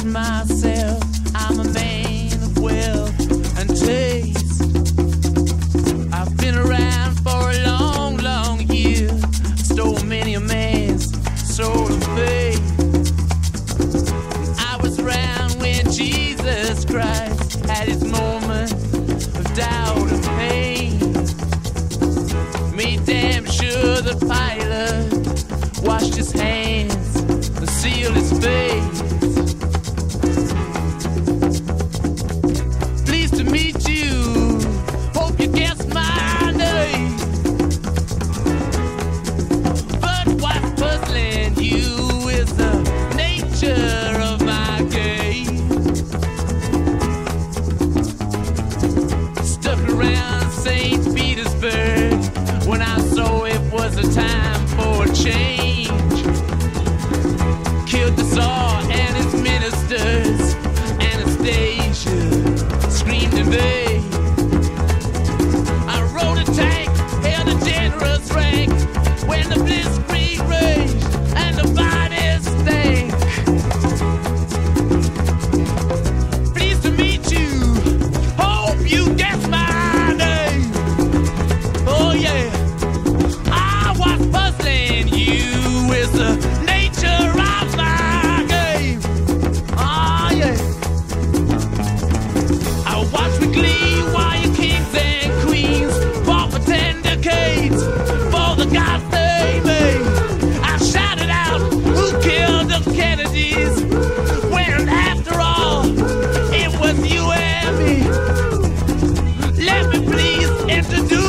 myself. I'm a man of wealth and taste. I've been around for a long, long year. Stole many a man's soul of faith. I was around when Jesus Christ had his moment of doubt and pain. Made damn sure the pilot washed his hands and sealed his face. Pleased to meet you, hope you guessed my name. But what's puzzling you is the nature of my game. Stuck around St. Petersburg when I saw it was a time for a change. Killed the Tsar and his ministers. Anastasia screamed in vain. I rode a tank, held a generous rank when the blitzkrieg raged and the bodies stank. Pleased to meet you, hope you guess my name. Oh yeah, I was puzzling you is the nature of my game. Oh yeah, I watch with glee while your kings and queens fought for 10 decades for the gods they made. I shouted out, who killed the Kennedys? When after all, it was you and me. Let me please introduce